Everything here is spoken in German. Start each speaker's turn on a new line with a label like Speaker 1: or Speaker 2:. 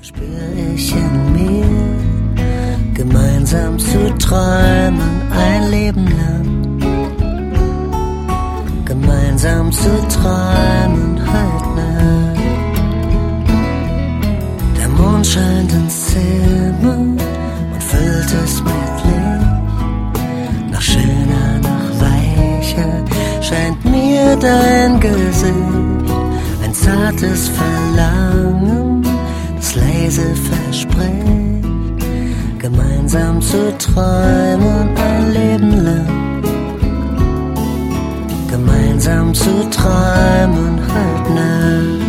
Speaker 1: spür ich in mir, gemeinsam zu träumen ein Leben lang, gemeinsam zu träumen heute Nacht. Der Mond scheint ins Zimmer und füllt es mit Licht, noch schöner, noch weicher scheint mir dein Gesicht, ein zartes Verlangen, das leise verspricht, gemeinsam zu träumen ein Leben lang, gemeinsam zu träumen heute Nacht.